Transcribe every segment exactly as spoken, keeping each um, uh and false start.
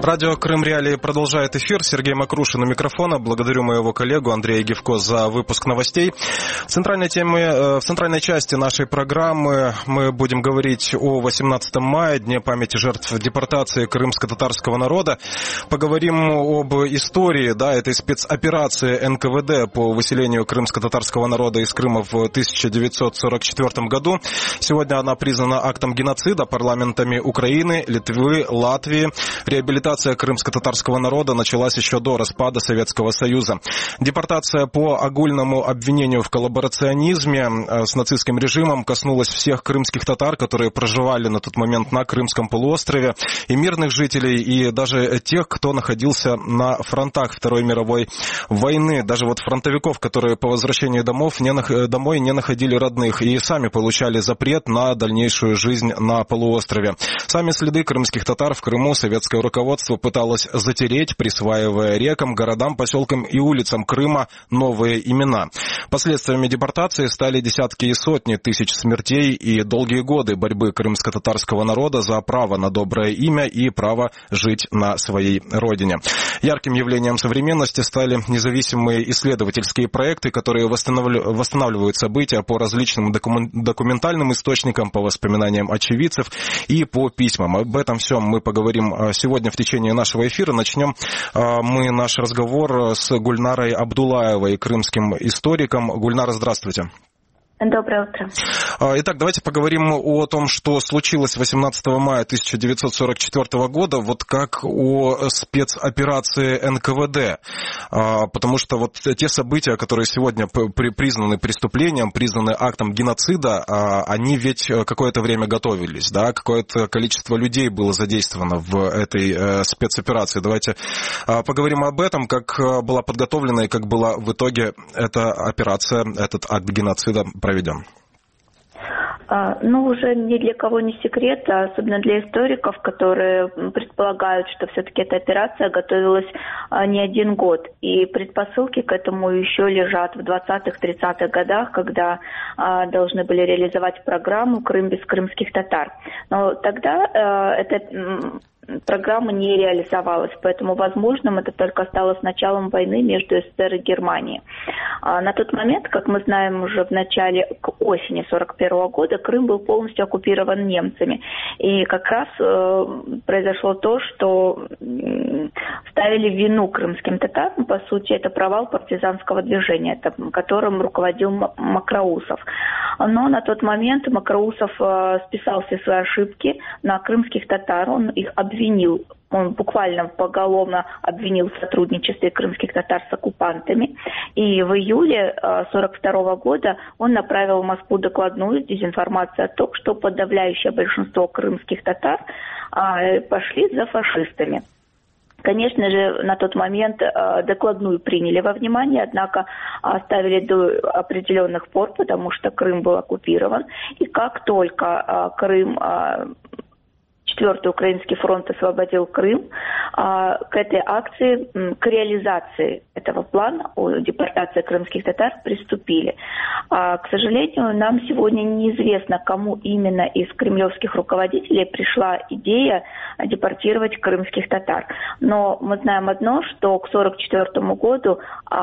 Радио Крым Реалии продолжает эфир. Сергей Макрушин у микрофона. Благодарю моего коллегу Андрея Гевко за выпуск новостей. В центральной теме, в центральной части нашей программы мы будем говорить о восемнадцатом мая, Дне памяти жертв депортации крымско-татарского народа. Поговорим об истории, да, этой спецоперации эн ка вэ дэ по выселению крымско-татарского народа из Крыма в тысяча девятьсот сорок четвёртом году. Сегодня она признана актом геноцида парламентами Украины, Литвы, Латвии. Реабилитация крымско-татарского народа началась еще до распада Советского Союза. Депортация по огульному обвинению в коллаборационизме с нацистским режимом коснулась всех крымских татар, которые проживали на тот момент на Крымском полуострове, и мирных жителей, и даже тех, кто находился на фронтах Второй мировой войны. Даже вот фронтовиков, которые по возвращению домов не, домой не находили родных и сами получали запрет на дальнейшую жизнь на полуострове. Сами следы крымских татар в Крыму советское руководство пыталось затереть, присваивая рекам, городам, поселкам и улицам Крыма новые имена. Последствиями депортации стали десятки и сотни тысяч смертей и долгие годы борьбы крымско-татарского народа за право на доброе имя и право жить на своей родине. Ярким явлением современности стали независимые исследовательские проекты, которые восстанавливают события по различным документальным источникам, по воспоминаниям очевидцев и по письмам. Об этом всем мы поговорим сегодня в течение нашего эфира. Начнем мы наш разговор с Гульнарой Абдуллаевой, крымским историком. Гульнара, здравствуйте. Доброе утро. Итак, давайте поговорим о том, что случилось восемнадцатого мая тысяча девятьсот сорок четвёртого года, вот как о спецоперации эн ка вэ дэ. Потому что вот те события, которые сегодня признаны преступлением, признаны актом геноцида, они ведь какое-то время готовились, да, какое-то количество людей было задействовано в этой спецоперации. Давайте поговорим об этом, как была подготовлена и как была в итоге эта операция, этот акт геноцида проведен. Ну, уже ни для кого не секрет, особенно для историков, которые предполагают, что все-таки эта операция готовилась не один год. И предпосылки к этому еще лежат в двадцатых-тридцатых годах, когда должны были реализовать программу «Крым без крымских татар». Но тогда это... программа не реализовалась, поэтому возможным это только стало с началом войны между эс эс эс эр и Германией. А на тот момент, как мы знаем, уже в начале, к осени сорок первого года Крым был полностью оккупирован немцами. И как раз э, произошло то, что э, ставили вину крымским татарам, по сути, это провал партизанского движения, это, которым руководил Макроусов. Но на тот момент Макроусов э, списал все свои ошибки на крымских татар, он их обвинил, он буквально поголовно обвинил в сотрудничестве крымских татар с оккупантами. И в июле сорок второго года он направил в Москву докладную с дезинформацией о том, что подавляющее большинство крымских татар пошли за фашистами. Конечно же, на тот момент докладную приняли во внимание, однако оставили до определенных пор, потому что Крым был оккупирован. И как только Крым... Четвертый Украинский фронт освободил Крым, к этой акции, к реализации этого плана о депортации крымских татар приступили. К сожалению, нам сегодня неизвестно, кому именно из кремлевских руководителей пришла идея депортировать крымских татар. Но мы знаем одно, что к сорок четвёртому году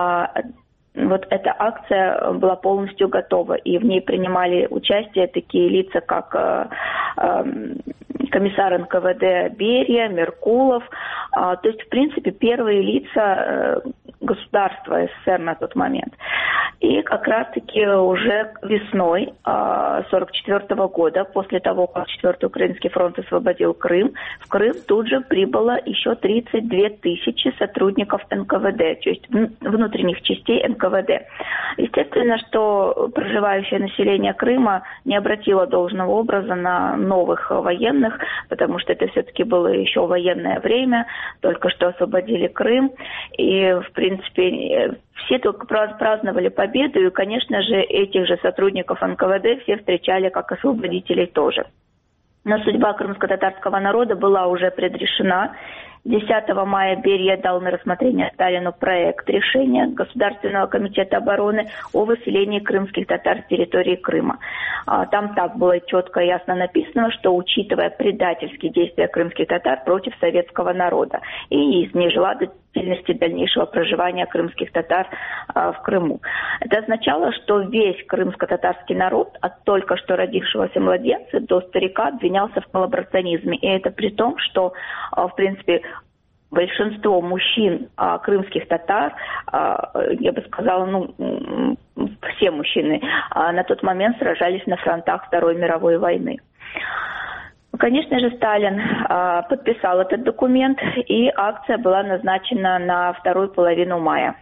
вот эта акция была полностью готова, и в ней принимали участие такие лица, как э, э, комиссар эн ка вэ дэ Берия, Меркулов, э, то есть, в принципе, первые лица э, государства эс эс эс эр на тот момент. И как раз-таки уже весной э, сорок четвёртого года, после того, как Четвертый Украинский фронт освободил Крым, в Крым тут же прибыло еще тридцать две тысячи сотрудников эн ка вэ дэ, то есть внутренних частей эн ка вэ дэ. Естественно, что проживающее население Крыма не обратило должного образа на новых военных, потому что это все-таки было еще военное время, только что освободили Крым, и, в принципе, все только праздновали победу, и, конечно же, этих же сотрудников эн ка вэ дэ все встречали как освободителей тоже. Но судьба крымско-татарского народа была уже предрешена, десятого мая Берия дал на рассмотрение Сталину проект решения Государственного комитета обороны о выселении крымских татар с территории Крыма. Там так было четко и ясно написано, что учитывая предательские действия крымских татар против советского народа и из нежелательности дальнейшего проживания крымских татар в Крыму. Это означало, что весь крымско-татарский народ, от только что родившегося младенца до старика, обвинялся в коллаборационизме. И это при том, что, в принципе, большинство мужчин а, крымских татар, а, я бы сказала, ну, все мужчины а, на тот момент сражались на фронтах Второй мировой войны. Конечно же, Сталин а, подписал этот документ, и акция была назначена на вторую половину мая.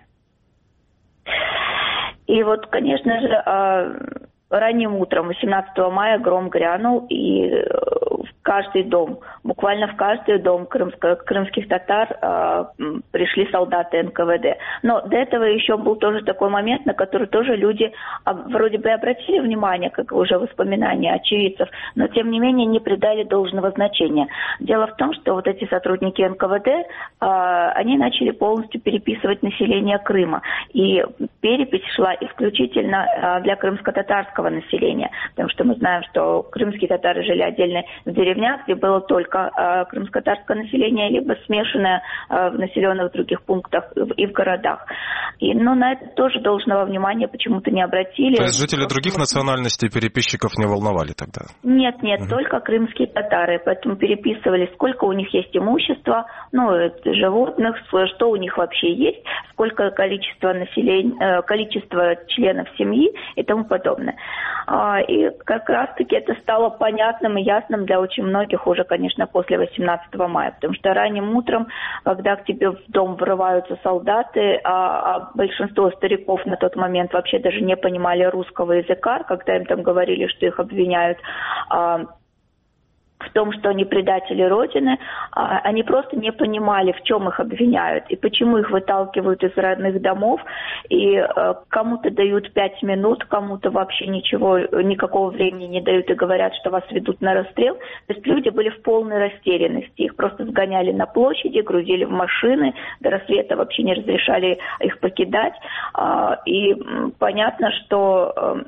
И вот, конечно же, а, ранним утром восемнадцатого мая гром грянул, и в каждый дом, буквально в каждый дом крымско, крымских татар э, пришли солдаты эн ка вэ дэ. Но до этого еще был тоже такой момент, на который тоже люди а, вроде бы обратили внимание, как уже воспоминания очевидцев, но тем не менее не придали должного значения. Дело в том, что вот эти сотрудники эн ка вэ дэ, э, они начали полностью переписывать население Крыма. И перепись шла исключительно э, для крымско-татарского населения, потому что мы знаем, что крымские татары жили отдельно в деревнях, где было только э, крымско-татарское население, либо смешанное э, в населенных других пунктах и в городах. И, но на это тоже должного внимания почему-то не обратили. То есть жители других национальностей переписчиков не волновали тогда? Нет, нет, угу. Только крымские татары, поэтому переписывали, сколько у них есть имущества, ну, животных, что у них вообще есть, сколько количество населения, количество членов семьи и тому подобное. И как раз-таки это стало понятным и ясным для очень многих уже, конечно, после восемнадцатого мая, потому что ранним утром, когда к тебе в дом врываются солдаты, а, а большинство стариков на тот момент вообще даже не понимали русского языка, когда им там говорили, что их обвиняют а, в том, что они предатели Родины, они просто не понимали, в чем их обвиняют и почему их выталкивают из родных домов, и кому-то дают пять минут, кому-то вообще ничего, никакого времени не дают и говорят, что вас ведут на расстрел. То есть люди были в полной растерянности, их просто сгоняли на площади, грузили в машины, до рассвета вообще не разрешали их покидать, и понятно, что...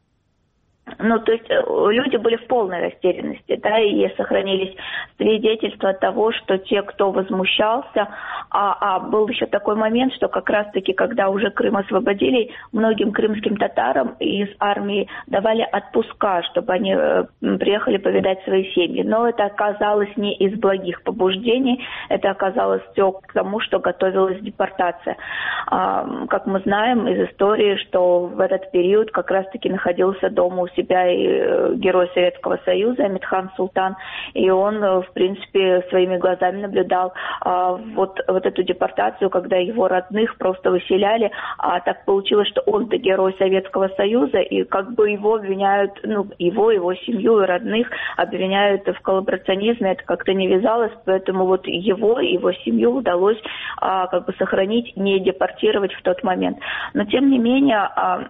Ну, то есть люди были в полной растерянности, да, и сохранились свидетельства того, что те, кто возмущался, а, а был еще такой момент, что как раз-таки, когда уже Крым освободили, многим крымским татарам из армии давали отпуска, чтобы они э, приехали повидать свои семьи. Но это оказалось не из благих побуждений, это оказалось все к тому, что готовилась депортация. А, как мы знаем из истории, что в этот период как раз-таки находился дома у себя и герой Советского Союза Амитхан Султан, и он, в принципе, своими глазами наблюдал а, вот, вот эту депортацию, когда его родных просто выселяли, а так получилось, что он-то герой Советского Союза, и как бы его обвиняют, ну, его, его семью и родных обвиняют в коллаборационизме, это как-то не вязалось, поэтому вот его и его семью удалось а, как бы сохранить, не депортировать в тот момент. Но, тем не менее, а,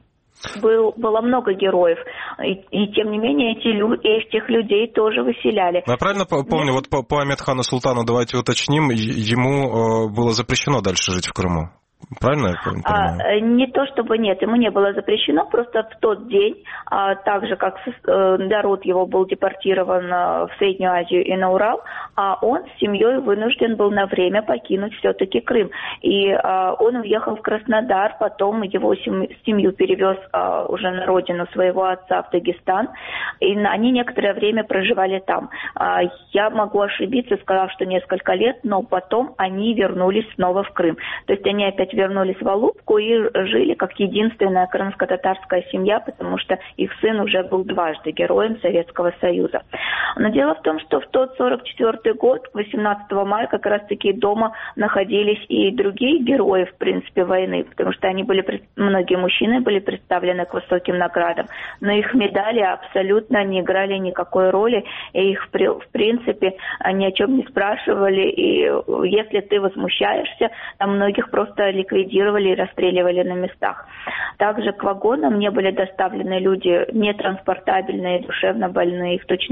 Был, было много героев, и, и тем не менее эти лю, этих людей тоже выселяли. Я правильно помню, вот по, по Амитхану Султану, давайте уточним, ему было запрещено дальше жить в Крыму? Правильно я понимаю? А, не то чтобы нет, ему не было запрещено, просто в тот день, а, так же как э, народ его был депортирован в Среднюю Азию и на Урал, а он с семьей вынужден был на время покинуть все-таки Крым. И а, он уехал в Краснодар, потом его семью перевез а, уже на родину своего отца в Дагестан, и они некоторое время проживали там. А, я могу ошибиться, сказав, что несколько лет, но потом они вернулись снова в Крым. То есть они опять вернулись в Алупку и жили как единственная крымско-татарская семья, потому что их сын уже был дважды героем Советского Союза. Но дело в том, что в тот сорок четвёртый год, восемнадцатого мая, как раз-таки дома находились и другие герои, в принципе, войны, потому что они были, многие мужчины были представлены к высоким наградам, но их медали абсолютно не играли никакой роли, и их, в принципе, ни о чем не спрашивали, и если ты возмущаешься, там многих просто ликвидировали и расстреливали на местах. Также к вагонам не были доставлены люди нетранспортабельные, душевно больные, их точно так же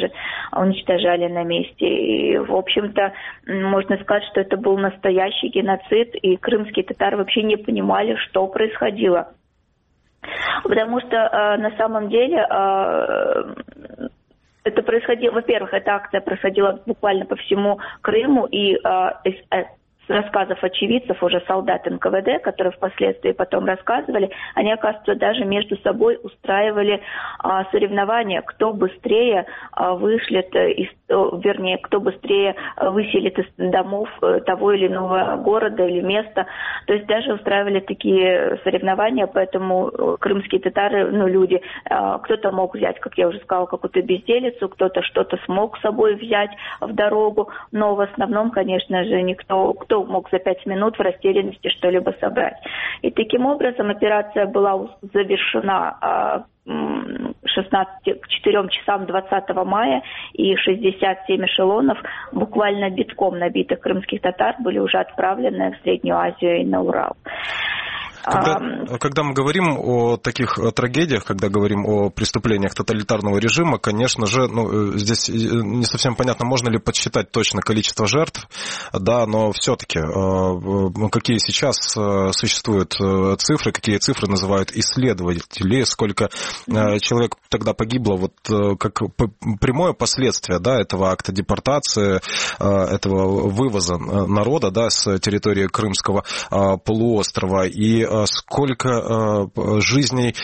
же, уничтожали на месте. И, в общем-то, можно сказать, что это был настоящий геноцид, и крымские татары вообще не понимали, что происходило. Потому что э, на самом деле э, это происходило, во-первых, эта акция происходила буквально по всему Крыму, и э, э, с рассказов очевидцев, уже солдат эн ка вэ дэ, которые впоследствии потом рассказывали, они, оказывается, даже между собой устраивали а, соревнования, кто быстрее а, вышлет, из, вернее, кто быстрее выселит из домов того или иного города или места. То есть даже устраивали такие соревнования, поэтому крымские татары, ну, люди, а, кто-то мог взять, как я уже сказала, какую-то безделицу, кто-то что-то смог с собой взять в дорогу, но в основном, конечно же, никто, кто мог за пять минут в растерянности что-либо собрать. И таким образом операция была завершена шестнадцати, к четырем часам двадцатого мая, и шестьдесят семь эшелонов, буквально битком набитых крымских татар, были уже отправлены в Среднюю Азию и на Урал. Когда, когда мы говорим о таких трагедиях, когда говорим о преступлениях тоталитарного режима, конечно же, ну, здесь не совсем понятно, можно ли подсчитать точно количество жертв, да, но все-таки какие сейчас существуют цифры, какие цифры называют исследователи, сколько человек тогда погибло, вот как прямое последствие, да, этого акта депортации, этого вывоза народа, да, с территории Крымского полуострова, и сколько жизней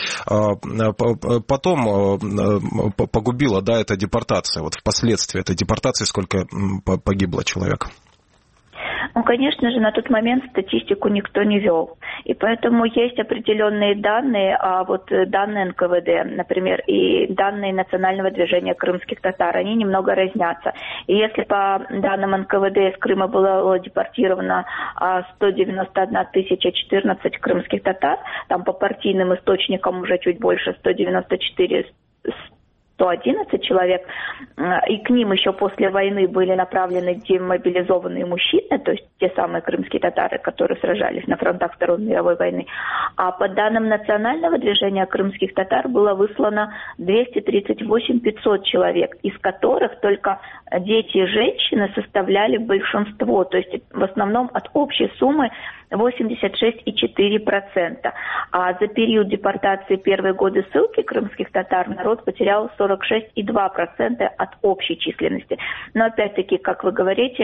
потом погубила, да, эта депортация, вот впоследствии этой депортации сколько погибло человек? Ну, конечно же, на тот момент статистику никто не вел. И поэтому есть определенные данные, а вот данные эн ка вэ дэ, например, и данные Национального движения крымских татар, они немного разнятся. И если по данным эн ка вэ дэ из Крыма было депортировано сто девяносто одна тысяча четырнадцать крымских татар, там по партийным источникам уже чуть больше сто девяносто четыре сто одиннадцать человек, и к ним еще после войны были направлены демобилизованные мужчины, то есть те самые крымские татары, которые сражались на фронтах Второй мировой войны. А по данным Национального движения крымских татар было выслано двести тридцать восемь тысяч пятьсот человек, из которых только дети и женщины составляли большинство, то есть в основном от общей суммы восемьдесят шесть целых четыре десятых процента. А за период депортации первые годы ссылки крымских татар народ потерял сорок шесть целых два десятых процента от общей численности. Но опять-таки, как вы говорите,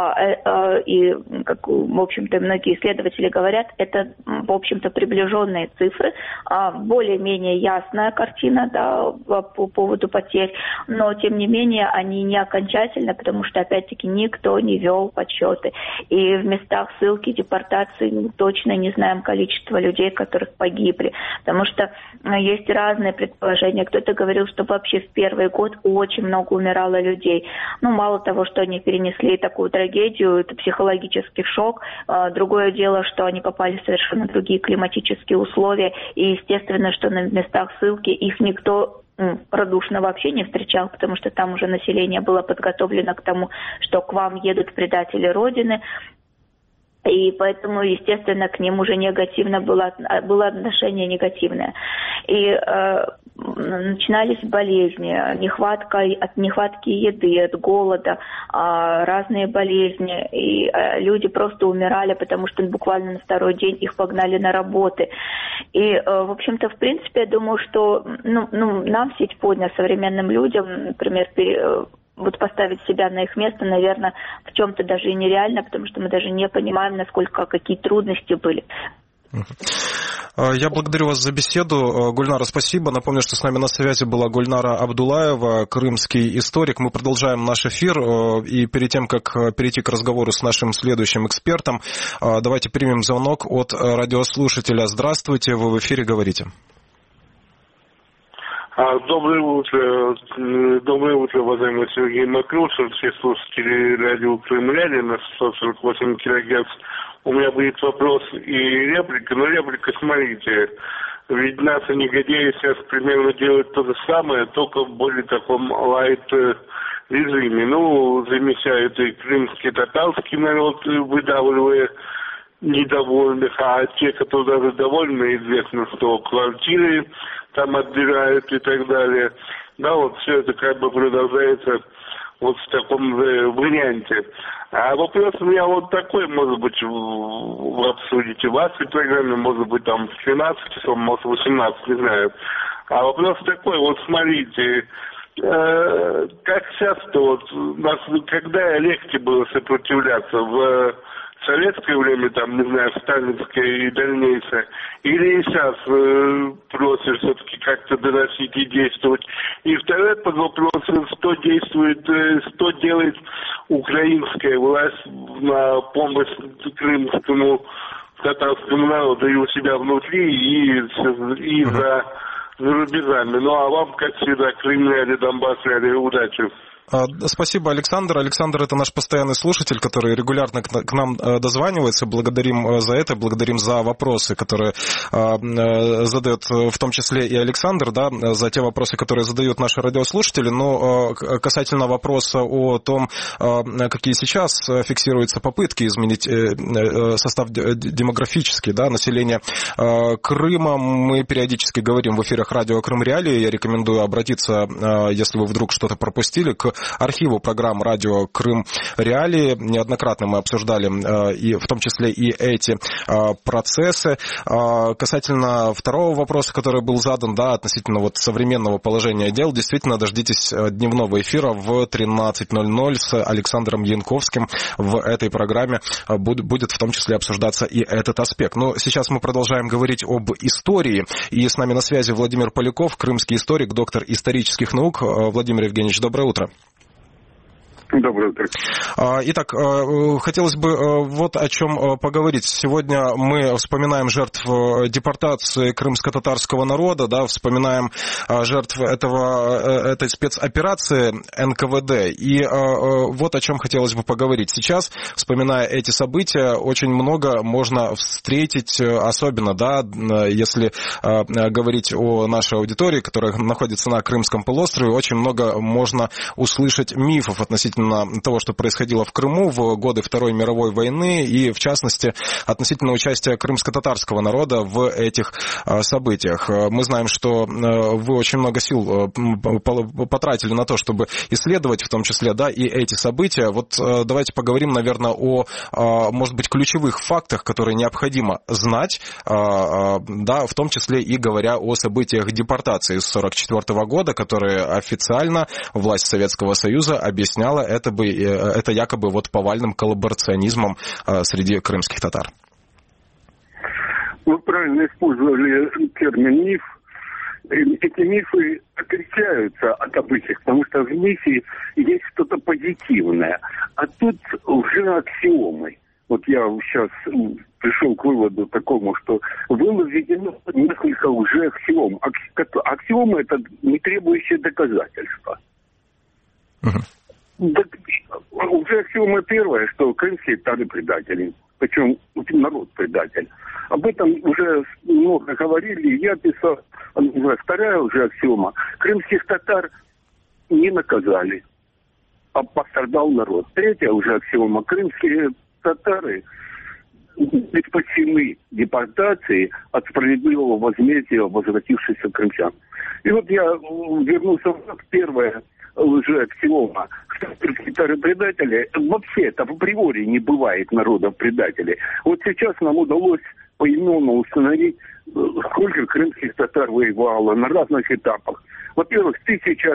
и как, в общем-то, многие исследователи говорят, это, в общем-то, приближенные цифры, более-менее ясная картина, да, по поводу потерь, но, тем не менее, они не окончательны, потому что, опять-таки, никто не вел подсчеты. И в местах ссылки, депортации мы точно не знаем количество людей, которых погибли, потому что есть разные предположения. Кто-то говорил, что вообще в первый год очень много умирало людей. Ну, мало того, что они перенесли такую трагедию, это психологический шок. Другое дело, что они попали в совершенно другие климатические условия, и, естественно, что на местах ссылки их никто радушно вообще не встречал, потому что там уже население было подготовлено к тому, что к вам едут предатели Родины. И поэтому, естественно, к ним уже негативно было, было отношение негативное. И э, начинались болезни, нехватка, от нехватки еды, от голода, э, разные болезни. И э, люди просто умирали, потому что буквально на второй день их погнали на работы. И, э, в общем-то, в принципе, я думаю, что ну, ну, нам, сегодня, современным людям, например, пере, вот поставить себя на их место, наверное, в чем-то даже и нереально, потому что мы даже не понимаем, насколько, какие трудности были. Я благодарю вас за беседу. Гульнара, спасибо. Напомню, что с нами на связи была Гульнара Абдулаева, крымский историк. Мы продолжаем наш эфир. И перед тем, как перейти к разговору с нашим следующим экспертом, давайте примем звонок от радиослушателя. Здравствуйте, вы в эфире, говорите. Доброе утро, доброе утро, уважаемый Сергей Макрушин, все слушатели радио Крымляне на сто сорок восемь килогерц. У меня будет вопрос и реплика, но реплика, смотрите, ведь наши негодяи сейчас примерно делают то же самое, только в более таком лайт режиме. Ну, замещают и крымский татарский народ, выдавливая недовольных, а те, которые даже довольны, известно, что квартиры там отбирают и так далее. Да, вот все это как бы продолжается вот в таком же варианте. А вопрос у меня вот такой, может быть, вы обсудите в вашей программе, может быть, там в тринадцать часов, может, в восемнадцать, не знаю. А вопрос такой, вот смотрите, э, как часто, вот, нас, когда легче было сопротивляться, в советское время, там, не знаю, в сталинское и дальнейшее, или сейчас э, проще все-таки как-то доносить и действовать. И второй подвопрос, что действует, э, что делает украинская власть на помощь крымскому татарскому народу и у себя внутри, и, и за, за рубежами. Ну а вам, как всегда, крымляне, донбассляне, удачи. Спасибо, Александр. Александр — это наш постоянный слушатель, который регулярно к нам дозванивается. Благодарим за это, благодарим за вопросы, которые задает в том числе и Александр, да, за те вопросы, которые задают наши радиослушатели. Но касательно вопроса о том, какие сейчас фиксируются попытки изменить состав демографический, да, населения Крыма, мы периодически говорим в эфирах радио Крым Реалии. Я рекомендую обратиться, если вы вдруг что-то пропустили, к архиву программ радио Крым Реалии. Неоднократно мы обсуждали и в том числе и эти процессы. Касательно второго вопроса, который был задан, да, относительно вот современного положения дел, действительно дождитесь дневного эфира в тринадцать ноль ноль с Александром Янковским. В этой программе будет в том числе обсуждаться и этот аспект. Но сейчас мы продолжаем говорить об истории. И с нами на связи Владимир Поляков, крымский историк, доктор исторических наук. Владимир Евгеньевич, доброе утро. Доброе утро. Итак, хотелось бы вот о чем поговорить. Сегодня мы вспоминаем жертв депортации крымско-татарского народа, да, вспоминаем жертв этого, этой спецоперации эн ка вэ дэ. И вот о чем хотелось бы поговорить. Сейчас, вспоминая эти события, очень много можно встретить, особенно, да, если говорить о нашей аудитории, которая находится на Крымском полуострове, очень много можно услышать мифов относительно того, что происходило в Крыму в годы Второй мировой войны и, в частности, относительно участия крымско-татарского народа в этих событиях. Мы знаем, что вы очень много сил потратили на то, чтобы исследовать, в том числе, да, и эти события. Вот давайте поговорим, наверное, о, может быть, ключевых фактах, которые необходимо знать, да, в том числе и говоря о событиях депортации с сорок четвёртого года, которые официально власть Советского Союза объясняла это, бы, это якобы вот повальным коллаборационизмом среди крымских татар. Вы правильно использовали термин «миф». Эти мифы отличаются от обычных, потому что в мифе есть что-то позитивное, а тут уже аксиомы. Вот я сейчас пришел к выводу такому, что было введено несколько уже аксиом. Аксиомы — это не требующие доказательства. Uh-huh. Так, уже аксиома первая, что крымские татары предатели, причем народ предатель. Об этом уже много говорили, я писал. Вторая уже аксиома: крымских татар не наказали, а пострадал народ. Третья уже аксиома: крымские татары предпочтены депортации от справедливого возмездия возвратившихся крымчан. И вот я вернулся в первое уже аксиома, что крымские татары предатели. Вообще это априори не бывает народов предателей. Вот сейчас нам удалось поименно установить, сколько крымских татар воевало на разных этапах. Во-первых, тысяча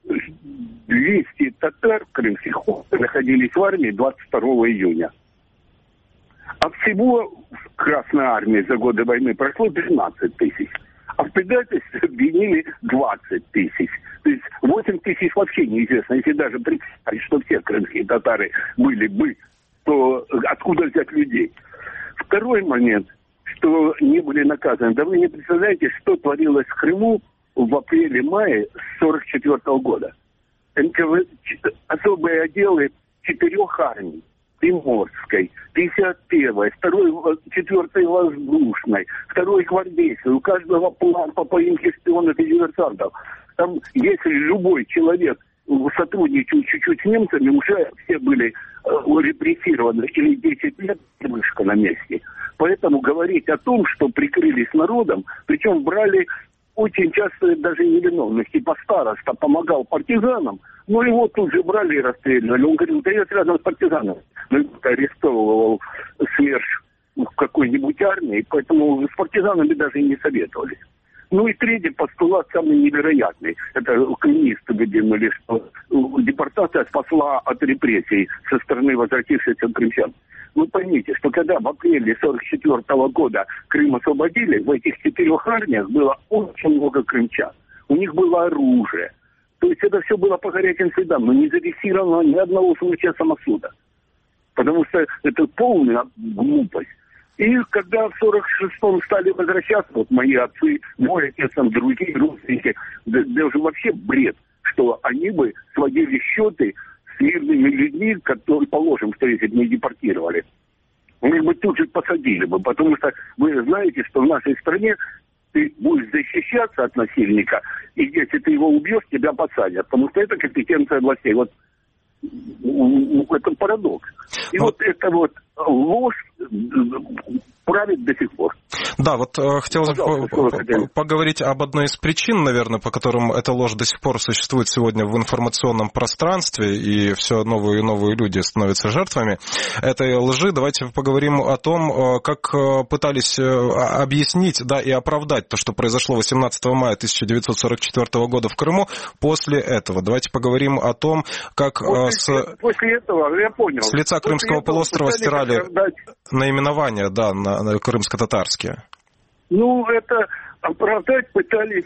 двести татар крымских находились в армии двадцать второго июня. А всего в Красной армии за годы войны прошло тринадцать тысяч. А в предательстве обвинили двадцать тысяч. То есть восемь тысяч вообще неизвестно. Если даже представить, что все крымские татары были бы, то откуда взять людей? Второй момент, что не были наказаны. Да вы не представляете, что творилось в Крыму в апреле-мае сорок четвёртого года. эн ка вэ, особые отделы четырех армий. Приморской, пятьдесят первой, второй, четвертой воздушной, второй гвардейской. У каждого план по поимке шпионов и диверсантов. Там, если любой человек сотрудничал чуть-чуть с немцами, уже все были э, репрессированы или десять лет вышка на месте. Поэтому говорить о том, что прикрылись народом, причем брали очень часто даже невиновных, типа староста помогал партизанам, но его тут же брали и расстреливали. Он говорил, да я рядом с партизанами. Ну, арестовывал СМЕРШ в какой-нибудь армии, поэтому с партизанами даже и не советовались. Ну и третий постулат самый невероятный. Это коммунисты выдвинули, что депортация спасла от репрессий со стороны возвратившихся крымчан. Вы поймите, что когда в апреле сорок четвёртого года Крым освободили, в этих четырех армиях было очень много крымчан. У них было оружие. То есть это все было по горячим следам, но не зафиксировано ни одного случая самосуда. Потому что это полная глупость. И когда в сорок шестом стали возвращаться, вот мои отцы, мой отец, там, другие родственники, да, даже вообще бред, что они бы сводили счеты с мирными людьми, которые, положим, что если бы не депортировали. Их бы тут же посадили бы, потому что вы знаете, что в нашей стране ты будешь защищаться от насильника, и если ты его убьешь, тебя посадят, потому что это компетенция властей. Вот это парадокс. И вот, вот эта вот ложь правит до сих пор. Да, вот э, хотелось бы поговорить об одной из причин, наверное, по которым эта ложь до сих пор существует сегодня в информационном пространстве, и все новые и новые люди становятся жертвами этой лжи. Давайте поговорим о том, как пытались объяснить, да, и оправдать то, что произошло восемнадцатого мая тысяча девятьсот сорок четвёртого года в Крыму после этого. Давайте поговорим о том, как после, с, после этого, я понял. с лица после Крымского полуострова стирали оправдать... наименования, да, на, на крымско-татарские. Ну, это оправдать пытались,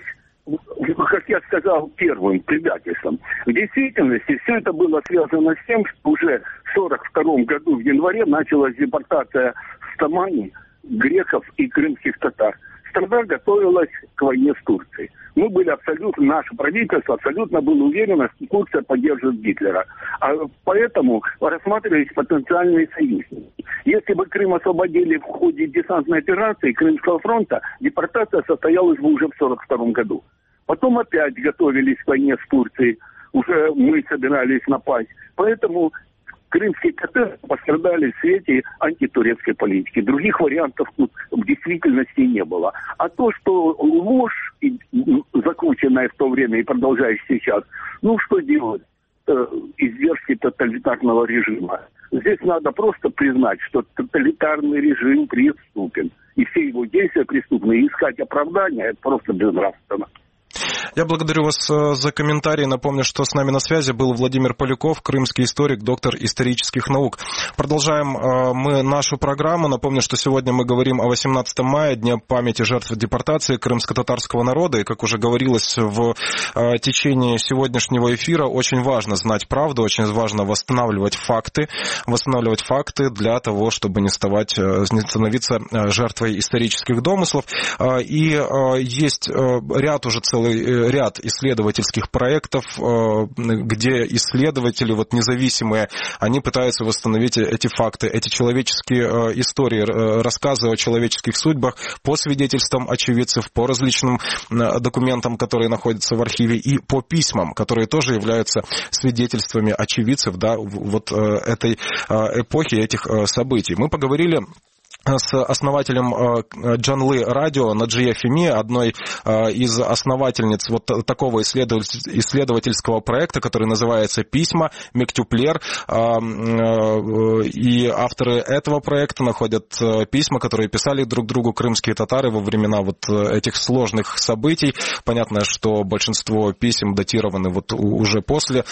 как я сказал, первым предательством. В действительности все это было связано с тем, что уже в сорок втором году в январе началась депортация с Тамани греков и крымских татар. Страна готовилась к войне с Турцией. Мы были абсолютно, наше правительство абсолютно было уверено, что Турция поддержит Гитлера. А поэтому рассматривались потенциальные союзники. Если бы Крым освободили в ходе десантной операции Крымского фронта, депортация состоялась бы уже в сорок втором году. Потом опять готовились к войне с Турцией. Уже мы собирались напасть. Поэтому крымские татары пострадали в свете антитурецкой политики. Других вариантов тут в действительности не было. А то, что ложь, закрученная в то время и продолжающая сейчас, ну что делать? Издержки тоталитарного режима. Здесь надо просто признать, что тоталитарный режим преступен. И все его действия преступны. И искать оправдания – это просто безнравственно. Я благодарю вас за комментарий. Напомню, что с нами на связи был Владимир Поляков, крымский историк, доктор исторических наук. Продолжаем мы нашу программу. Напомню, что сегодня мы говорим о восемнадцатом мая, Дне памяти жертв депортации крымско-татарского народа. И, как уже говорилось в течение сегодняшнего эфира, очень важно знать правду, очень важно восстанавливать факты, восстанавливать факты для того, чтобы не, ставать, не становиться жертвой исторических домыслов. И есть ряд уже целый ряд исследовательских проектов, где исследователи, вот независимые, они пытаются восстановить эти факты, эти человеческие истории, рассказы о человеческих судьбах по свидетельствам очевидцев, по различным документам, которые находятся в архиве, и по письмам, которые тоже являются свидетельствами очевидцев, да, вот этой эпохи, этих событий. Мы поговорили с основателем Джанлы Радио Наджия Феми, одной из основательниц вот такого исследовательского проекта, который называется «Письма», Мектюплер. И авторы этого проекта находят письма, которые писали друг другу крымские татары во времена вот этих сложных событий. Понятно, что большинство писем датированы вот уже после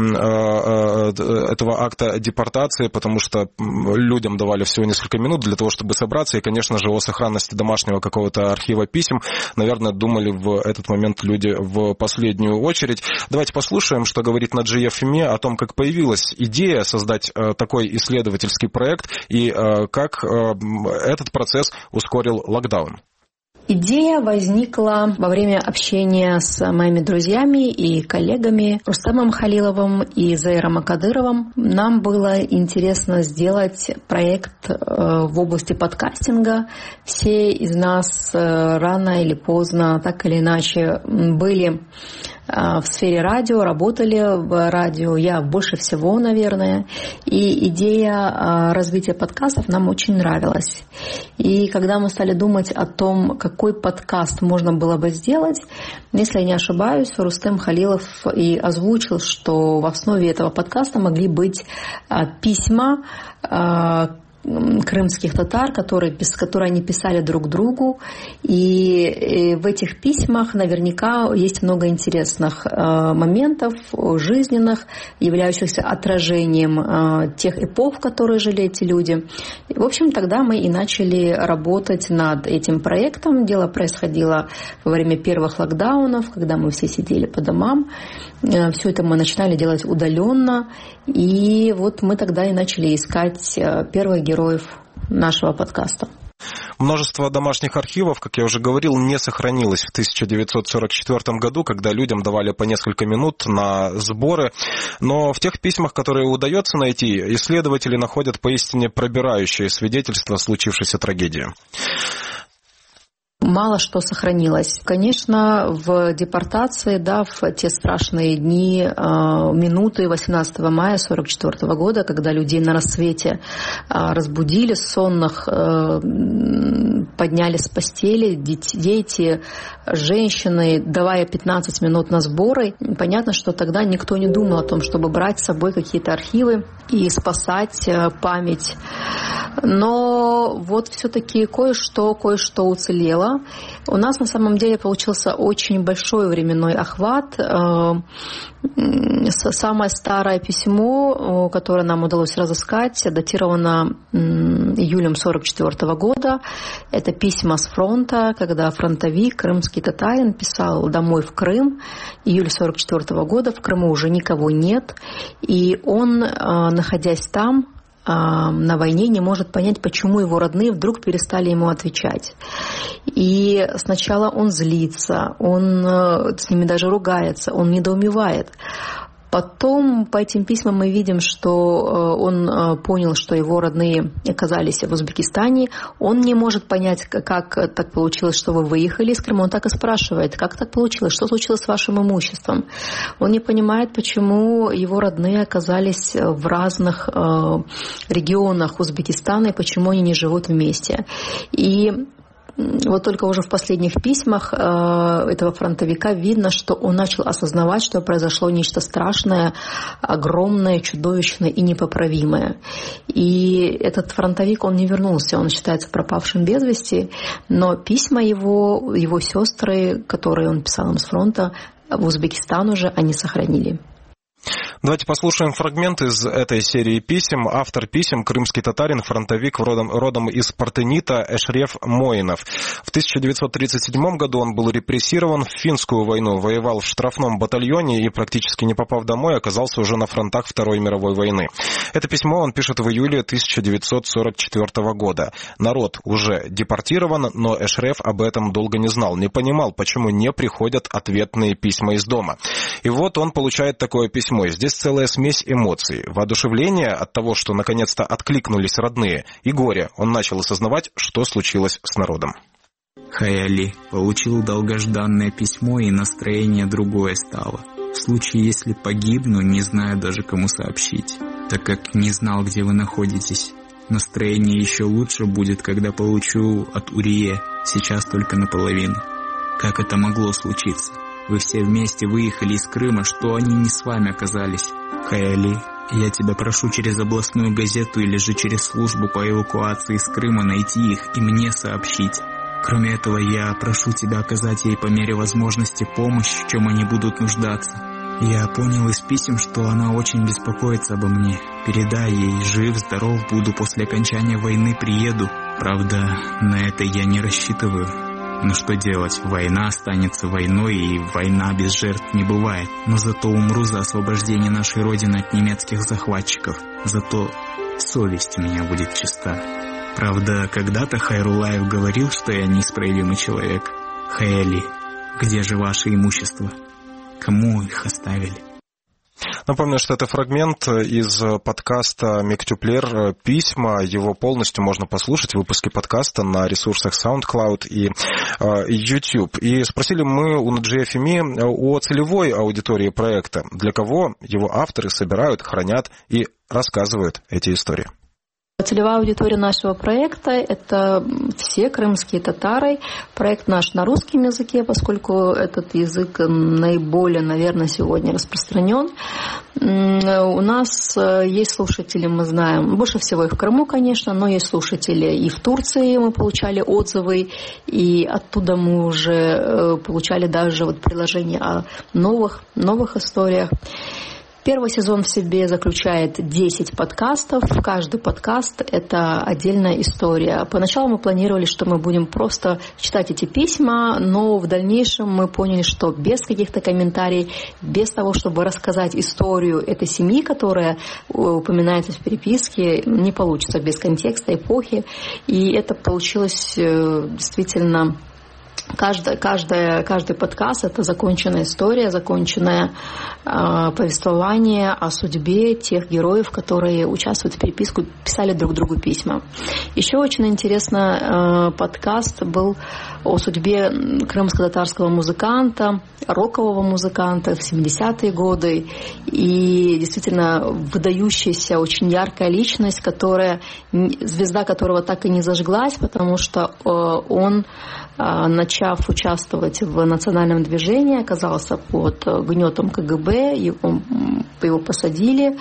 этого акта депортации, потому что людям давали всего несколько минут для того, чтобы собраться, и, конечно же, о сохранности домашнего какого-то архива писем, наверное, думали в этот момент люди в последнюю очередь. Давайте послушаем, что говорит Наджия Феми о том, как появилась идея создать такой исследовательский проект и как этот процесс ускорил локдаун. Идея возникла во время общения с моими друзьями и коллегами Рустамом Халиловым и Заиром Акадыровым. Нам было интересно сделать проект в области подкастинга. Все из нас рано или поздно, так или иначе, были в сфере радио, работали в радио, я больше всего, наверное, и идея развития подкастов нам очень нравилась. И когда мы стали думать о том, какой подкаст можно было бы сделать, если я не ошибаюсь, Рустем Халилов и озвучил, что в основе этого подкаста могли быть письма крымских татар, которые, которые они писали друг другу. И в этих письмах наверняка есть много интересных моментов, жизненных, являющихся отражением тех эпох, в которые жили эти люди. В общем, тогда мы и начали работать над этим проектом. Дело происходило во время первых локдаунов, когда мы все сидели по домам. Все это мы начинали делать удаленно. И вот мы тогда и начали искать первых героев нашего подкаста. Множество домашних архивов, как я уже говорил, не сохранилось в тысяча девятьсот сорок четвёртом году, когда людям давали по несколько минут на сборы. Но в тех письмах, которые удается найти, исследователи находят поистине пробирающие свидетельства случившейся трагедии. Мало что сохранилось. Конечно, в депортации, да, в те страшные дни, минуты восемнадцатого мая сорок четвёртого года, когда людей на рассвете разбудили, сонных подняли с постели, дети, женщины, давая пятнадцать минут на сборы, понятно, что тогда никто не думал о том, чтобы брать с собой какие-то архивы и спасать память. Но вот все-таки кое-что, кое-что уцелело. У нас на самом деле получился очень большой временной охват. Самое старое письмо, которое нам удалось разыскать, датировано июлем сорок четвёртого года. Это письма с фронта, когда фронтовик, крымский татарин, писал домой в Крым. Июль сорок четвёртого года, в Крыму уже никого нет. И он, находясь там, на войне, не может понять, почему его родные вдруг перестали ему отвечать. И сначала он злится, он с ними даже ругается, он недоумевает. Потом по этим письмам мы видим, что он понял, что его родные оказались в Узбекистане. Он не может понять, как так получилось, что вы выехали из Крыма. Он так и спрашивает, как так получилось, что случилось с вашим имуществом. Он не понимает, почему его родные оказались в разных регионах Узбекистана и почему они не живут вместе. И вот только уже в последних письмах этого фронтовика видно, что он начал осознавать, что произошло нечто страшное, огромное, чудовищное и непоправимое. И этот фронтовик, он не вернулся, он считается пропавшим без вести, но письма его, его сестры, которые он писал им с фронта, в Узбекистан уже они сохранили. Давайте послушаем фрагмент из этой серии писем. Автор писем — крымский татарин, фронтовик родом, родом из Партенита Эшреф Моинов. В тысяча девятьсот тридцать седьмом году он был репрессирован в финскую войну, воевал в штрафном батальоне и, практически не попав домой, оказался уже на фронтах Второй мировой войны. Это письмо он пишет в июле тысяча девятьсот сорок четвёртого года. Народ уже депортирован, но Эшреф об этом долго не знал, не понимал, почему не приходят ответные письма из дома. И вот он получает такое письмо. Здесь целая смесь эмоций. Воодушевление от того, что наконец-то откликнулись родные, и горе. Он начал осознавать, что случилось с народом. Хаяли получил долгожданное письмо, и настроение другое стало. В случае, если погибну, не знаю даже кому сообщить, так как не знал, где вы находитесь. Настроение еще лучше будет, когда получу от Урие, сейчас только наполовину. Как это могло случиться? Вы все вместе выехали из Крыма, что они не с вами оказались? Хаяли, я тебя прошу через областную газету или же через службу по эвакуации из Крыма найти их и мне сообщить. Кроме этого, я прошу тебя оказать ей по мере возможности помощь, в чем они будут нуждаться. Я понял из писем, что она очень беспокоится обо мне. Передай ей, жив, здоров буду, после окончания войны приеду. Правда, на это я не рассчитываю. Но что делать? Война останется войной, и война без жертв не бывает. Но зато умру за освобождение нашей Родины от немецких захватчиков. Зато совесть у меня будет чиста. Правда, когда-то Хайрулаев говорил, что я неисправимый человек. Хаяли, где же ваше имущество? Кому их оставили? Напомню, что это фрагмент из подкаста «Мектюплер. Письма». Его полностью можно послушать в выпуске подкаста на ресурсах SoundCloud и YouTube. И спросили мы у Наджи Ефими о целевой аудитории проекта, для кого его авторы собирают, хранят и рассказывают эти истории. Целевая аудитория нашего проекта – это все крымские татары. Проект наш на русском языке, поскольку этот язык наиболее, наверное, сегодня распространен. У нас есть слушатели, мы знаем, больше всего и в Крыму, конечно, но есть слушатели и в Турции, мы получали отзывы, и оттуда мы уже получали даже вот приложение о новых, новых историях. Первый сезон в себе заключает десять подкастов. Каждый подкаст – это отдельная история. Поначалу мы планировали, что мы будем просто читать эти письма, но в дальнейшем мы поняли, что без каких-то комментариев, без того, чтобы рассказать историю этой семьи, которая упоминается в переписке, не получится без контекста, эпохи. И это получилось действительно... Каждый, каждый, каждый подкаст – это законченная история, законченное э, повествование о судьбе тех героев, которые участвуют в переписку, писали друг другу письма. Еще очень интересно, э, подкаст был о судьбе крымско-татарского музыканта, рокового музыканта в семидесятые годы. И действительно выдающаяся, очень яркая личность, которая, звезда которого так и не зажглась, потому что э, он... начав участвовать в национальном движении, оказался под гнетом ка гэ бэ, его, его посадили,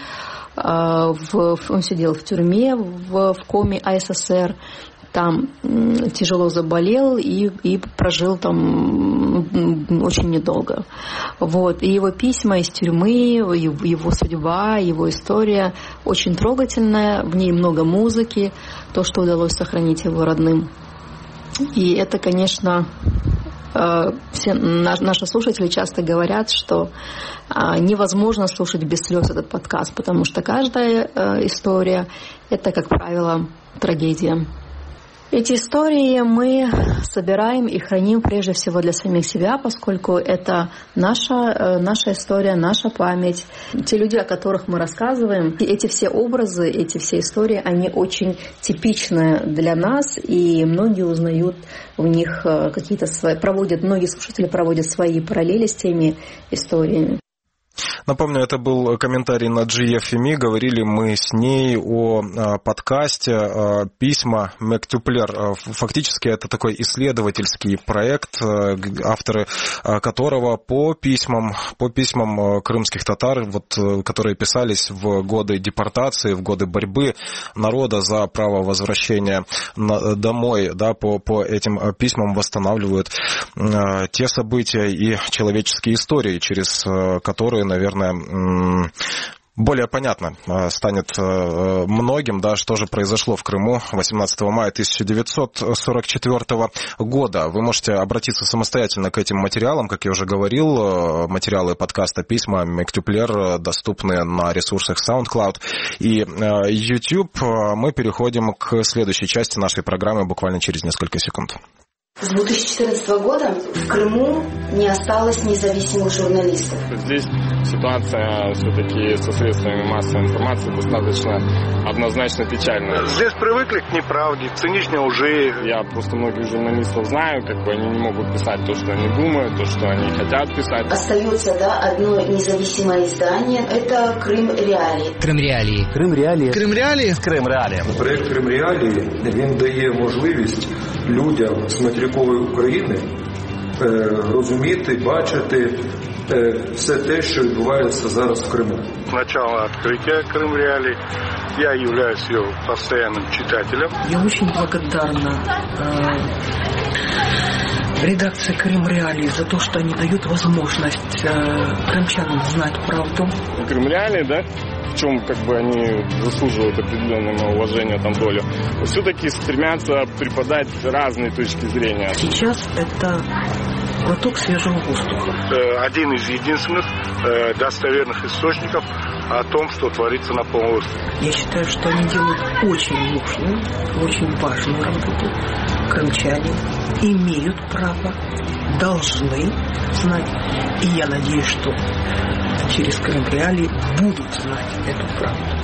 в, он сидел в тюрьме в, в коме а эс эс эр, там тяжело заболел и, и прожил там очень недолго. Вот. И его письма из тюрьмы, его судьба, его история очень трогательная, в ней много музыки, то, что удалось сохранить его родным. И это, конечно, все наши слушатели часто говорят, что невозможно слушать без слез этот подкаст, потому что каждая история – это, как правило, трагедия. Эти истории мы собираем и храним прежде всего для самих себя, поскольку это наша, наша история, наша память. Те люди, о которых мы рассказываем, эти все образы, эти все истории, они очень типичны для нас, и многие узнают в них какие-то свои, проводят, многие слушатели проводят свои параллели с теми историями. Напомню, это был комментарий Наджи Ефими. Говорили мы с ней о подкасте «Письма Мектюплер». Фактически это такой исследовательский проект, авторы которого по письмам, по письмам крымских татар, вот, которые писались в годы депортации, в годы борьбы народа за право возвращения домой, да, по, по этим письмам восстанавливают те события и человеческие истории, через которые, наверное, более понятно станет многим, да, что же произошло в Крыму восемнадцатого мая тысяча девятьсот сорок четвёртого года. Вы можете обратиться самостоятельно к этим материалам, как я уже говорил, материалы подкаста «Письма Мектюплер» доступны на ресурсах SoundCloud и YouTube. Мы переходим к следующей части нашей программы буквально через несколько секунд. С две тысячи четырнадцатого года в Крыму не осталось независимых журналистов. Здесь ситуация все-таки со средствами массовой информации достаточно однозначно печальная. Здесь привыкли к неправде, к циничной лжи. Я просто многих журналистов знаю, как бы они не могут писать то, что они думают, то, что они хотят писать. Остается, да, одно независимое издание. Это Крим Реалии. Крим Реалії. Крим Реалії. Крим Реалії. Крим Реалії. Проект Крим Реалії, він дає можливість людям з материкової України розуміти, бачити все те, що відбувається зараз в Криму. С начала открытия Крым Реалии я являюсь ее постоянным читателем. Я очень благодарна э, редакции Крим Реалии за то, что они дают возможность э, крымчанам знать правду. Крим Реалии, да? В чем как бы они заслуживают определенного уважения, там, долю, все-таки стремятся преподать разные точки зрения. Сейчас это глоток свежего воздуха. Один из единственных достоверных источников о том, что творится на полуострове. Я считаю, что они делают очень нужную, очень важную работу. Крымчане имеют право, должны знать. И я надеюсь, что через Крым Реалии будут знать эту правду.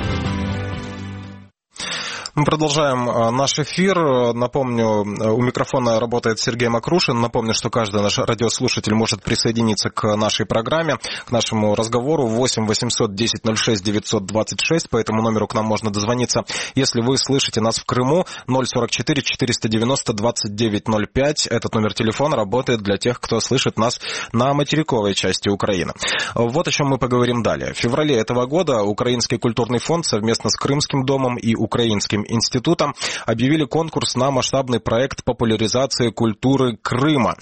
Мы продолжаем наш эфир. Напомню, у микрофона работает Сергей Макрушин. Напомню, что каждый наш радиослушатель может присоединиться к нашей программе, к нашему разговору. восемь восемьсот десять ноль шесть девятьсот двадцать шесть. По этому номеру к нам можно дозвониться. Если вы слышите нас в Крыму, ноль сорок четыре четыреста девяносто двадцать девять ноль пять. Этот номер телефона работает для тех, кто слышит нас на материковой части Украины. Вот о чем мы поговорим далее. В феврале этого года Украинский культурный фонд совместно с Крымским домом и Украинским институтом объявили конкурс на масштабный проект популяризации культуры Крыма.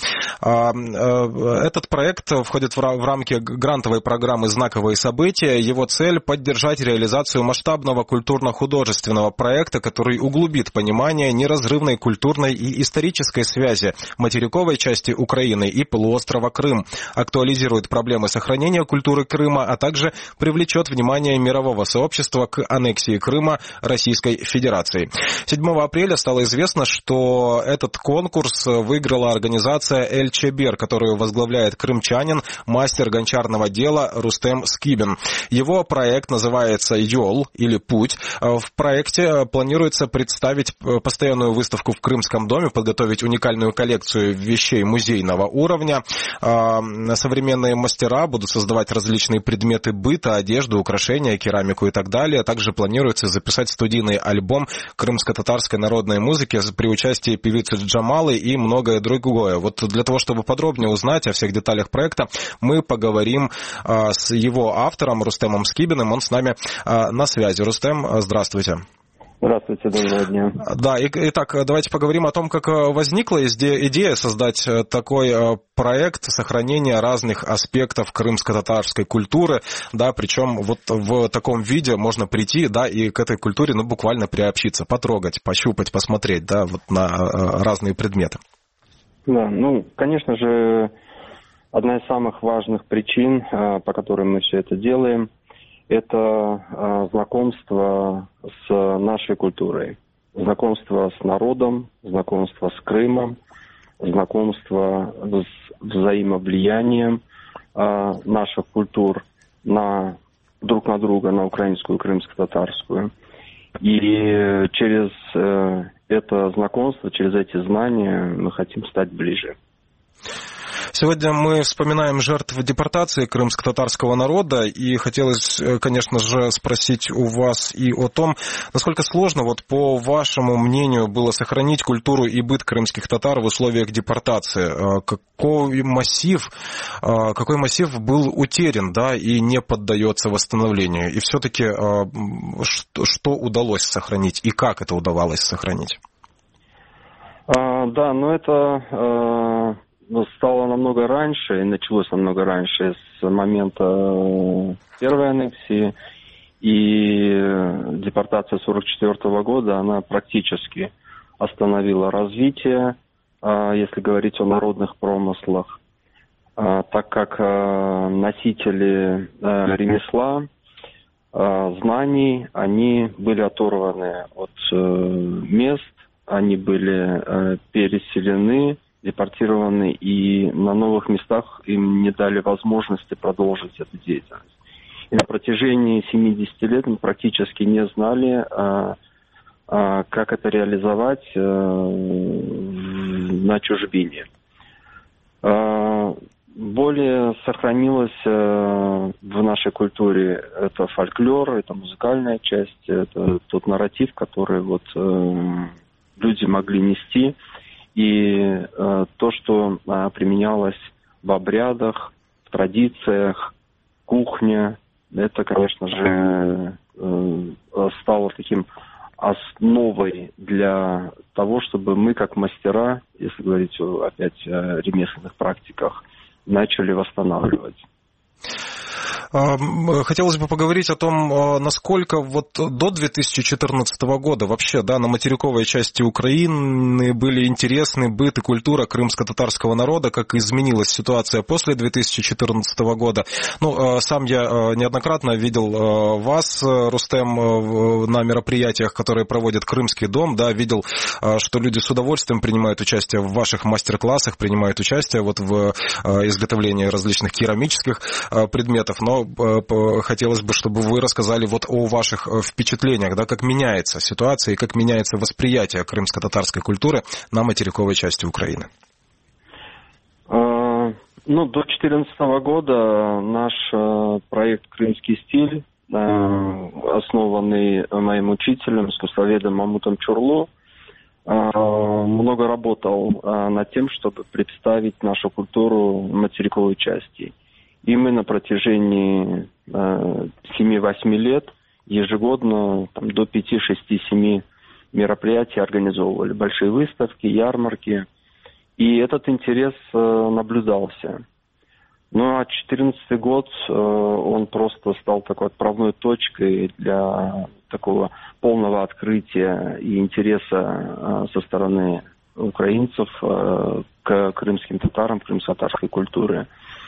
Этот проект входит в рамки грантовой программы «Знаковые события». Его цель – поддержать реализацию масштабного культурно-художественного проекта, который углубит понимание неразрывной культурной и исторической связи материковой части Украины и полуострова Крым, актуализирует проблемы сохранения культуры Крыма, а также привлечет внимание мирового сообщества к аннексии Крыма Российской Федерации. седьмого апреля стало известно, что этот конкурс выиграла организация «Эль-Чебер», которую возглавляет крымчанин, мастер гончарного дела Рустем Скибин. Его проект называется «Йол» или «Путь». В проекте планируется представить постоянную выставку в Крымском доме, подготовить уникальную коллекцию вещей музейного уровня. Современные мастера будут создавать различные предметы быта, одежду, украшения, керамику и так далее. Также планируется записать студийный альбом крымско-татарской народной музыки при участии певицы Джамалы и многое другое. Вот для того, чтобы подробнее узнать о всех деталях проекта, мы поговорим а, с его автором Рустемом Скибиным. Он с нами а, на связи. Рустем, здравствуйте. Здравствуйте, доброго дня. Да, итак, давайте поговорим о том, как возникла идея создать такой проект сохранения разных аспектов крымско-татарской культуры, да, причем вот в таком виде можно прийти, да, и к этой культуре, ну, буквально приобщиться, потрогать, пощупать, посмотреть, да, вот на разные предметы. Да, ну, конечно же, одна из самых важных причин, по которым мы все это делаем, это э, знакомство с нашей культурой, знакомство с народом, знакомство с Крымом, знакомство с взаимовлиянием э, наших культур на, друг на друга, на украинскую и крымско-татарскую. И через э, это знакомство, через эти знания мы хотим стать ближе. Сегодня мы вспоминаем жертв депортации крымско-татарского народа, и хотелось, конечно же, спросить у вас и о том, насколько сложно, вот по вашему мнению, было сохранить культуру и быт крымских татар в условиях депортации. Какой массив, какой массив был утерян, да, и не поддается восстановлению? И все-таки что, что удалось сохранить, и как это удавалось сохранить? А, да, ну это... стало намного раньше, и началось намного раньше, с момента первой аннексии, и депортация сорок четвёртого года, она практически остановила развитие, если говорить о народных промыслах, так как носители ремесла, знаний, они были оторваны от мест, они были переселены, депортированы, и на новых местах им не дали возможности продолжить эту деятельность. И на протяжении семидесяти лет мы практически не знали, а, а, как это реализовать а, на чужбине. А, более сохранилось а, в нашей культуре это фольклор, это музыкальная часть, это тот нарратив, который вот, а, люди могли нести. И э, то, что э, применялось в обрядах, в традициях, кухне, это, конечно же, э, стало таким основой для того, чтобы мы, как мастера, если говорить опять о ремесленных практиках, начали восстанавливать. Хотелось бы поговорить о том, насколько вот до две тысячи четырнадцатого года вообще, да, на материковой части Украины были интересны быт и культура крымско-татарского народа, как изменилась ситуация после две тысячи четырнадцатого года. Ну, сам я неоднократно видел вас, Рустем, на мероприятиях, которые проводит Крымский дом, да, видел, что люди с удовольствием принимают участие в ваших мастер-классах, принимают участие вот в изготовлении различных керамических предметов, но хотелось бы, чтобы вы рассказали вот о ваших впечатлениях, да, как меняется ситуация и как меняется восприятие крымско-татарской культуры на материковой части Украины. Ну, до две тысячи четырнадцатого года наш проект «Крымский стиль», основанный моим учителем, искусствоведом Мамутом Чурлу, много работал над тем, чтобы представить нашу культуру в материковой части. И мы на протяжении семи-восьми лет ежегодно там, до пяти, шести, семи мероприятий организовывали. Большие выставки, ярмарки. И этот интерес наблюдался. Ну а две тысячи четырнадцатый год, он просто стал такой отправной точкой для такого полного открытия и интереса со стороны украинцев к крымским татарам, крымско-татарской культуре.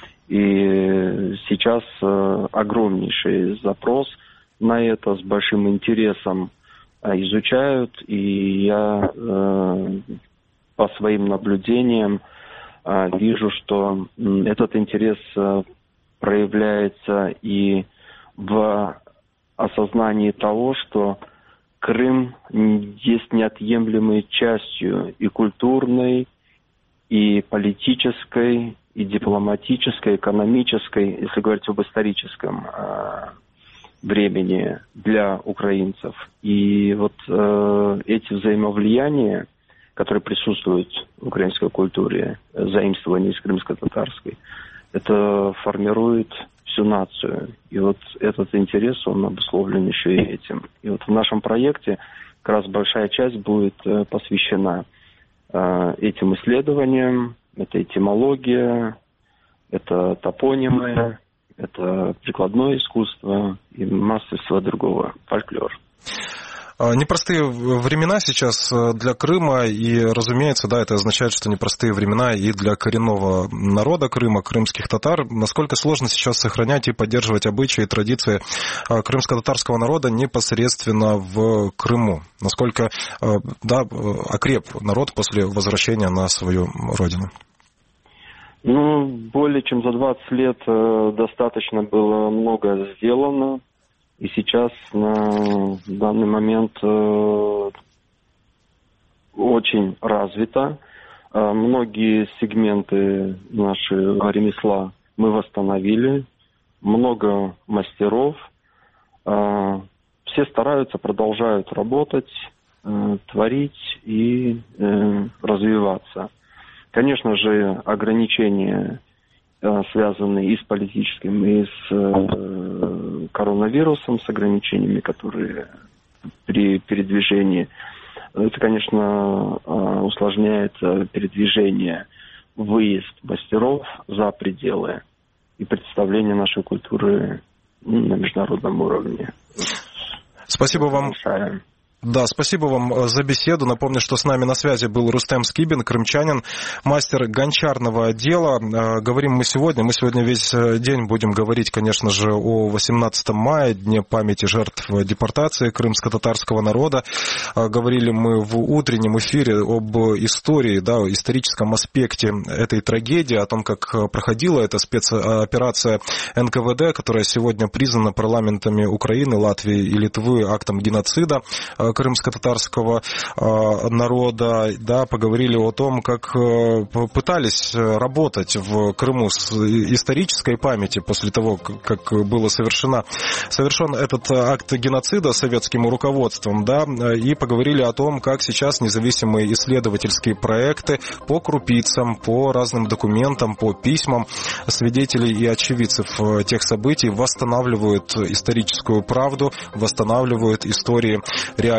И сейчас огромнейший запрос на это, с большим интересом изучают. И я по своим наблюдениям вижу, что этот интерес проявляется и в осознании того, что Крым есть неотъемлемой частью и культурной, и политической, и дипломатической, экономической, если говорить об историческом времени для украинцев. И вот эти взаимовлияния, которые присутствуют в украинской культуре, заимствование из крымско-татарской, это формирует всю нацию. И вот этот интерес, он обусловлен еще и этим. И вот в нашем проекте как раз большая часть будет посвящена этим исследованиям. Это этимология, это топонимы, это прикладное искусство и масса всего другого, фольклор. Непростые времена сейчас для Крыма, и, разумеется, да, это означает, что непростые времена и для коренного народа Крыма, крымских татар. Насколько сложно сейчас сохранять и поддерживать обычаи и традиции крымско-татарского народа непосредственно в Крыму? Насколько, да, окреп народ после возвращения на свою родину? Ну, более чем за двадцать лет достаточно было много сделано. И сейчас на данный момент э, очень развито. Э, многие сегменты нашего ремесла мы восстановили. Много мастеров. Э, все стараются, продолжают работать, э, творить и э, развиваться. Конечно же, ограничения, связанные и с политическим, и с э, коронавирусом, с ограничениями, которые при передвижении, это, конечно, усложняет передвижение, выезд мастеров за пределы и представление нашей культуры на международном уровне. Спасибо вам. Да, спасибо вам за беседу. Напомню, что с нами на связи был Рустем Скибин, крымчанин, мастер гончарного дела. Говорим мы сегодня, мы сегодня весь день будем говорить, конечно же, о восемнадцатом мая, Дне памяти жертв депортации крымско-татарского народа. Говорили мы в утреннем эфире об истории, да, историческом аспекте этой трагедии, о том, как проходила эта спецоперация эн ка вэ дэ, которая сегодня признана парламентами Украины, Латвии и Литвы актом геноцида крымско-татарского народа, да, поговорили о том, как пытались работать в Крыму с исторической памяти после того, как было совершено, совершен этот акт геноцида советским руководством, да, и поговорили о том, как сейчас независимые исследовательские проекты по крупицам, по разным документам, по письмам свидетелей и очевидцев тех событий восстанавливают историческую правду, восстанавливают истории реальности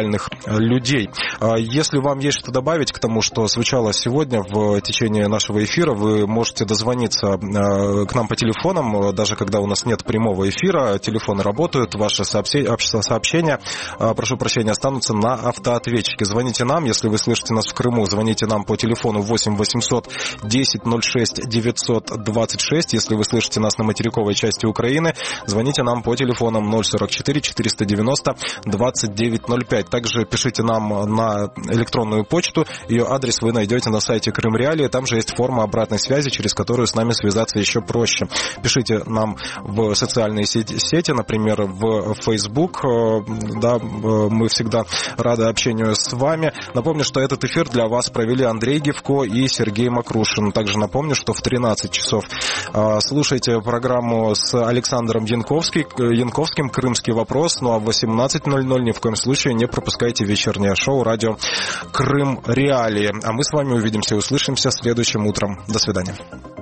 реальных людей. Если вам есть что добавить к тому, что звучало сегодня в течение нашего эфира, вы можете дозвониться к нам по телефонам, даже когда у нас нет прямого эфира, телефоны работают, ваши сообщения, прошу прощения, останутся на автоответчике. Звоните нам, если вы слышите нас в Крыму, звоните нам по телефону восемь восемьсот десять ноль шесть девятьсот двадцать шесть. Если вы слышите нас на материковой части Украины, звоните нам по телефонам ноль сорок четыре четыреста девяносто двадцать девять ноль пять. Также пишите нам на электронную почту. Ее адрес вы найдете на сайте Крым Реалии. Там же есть форма обратной связи, через которую с нами связаться еще проще. Пишите нам в социальные сети, например, в Facebook. Да, мы всегда рады общению с вами. Напомню, что этот эфир для вас провели Андрей Гевко и Сергей Макрушин. Также напомню, что в тринадцать часов слушайте программу с Александром Янковским, Янковским «Крымский вопрос». Ну а в восемнадцать ноль ноль ни в коем случае не пропускайте вечернее шоу радио Крым Реалии. А мы с вами увидимся и услышимся следующим утром. До свидания.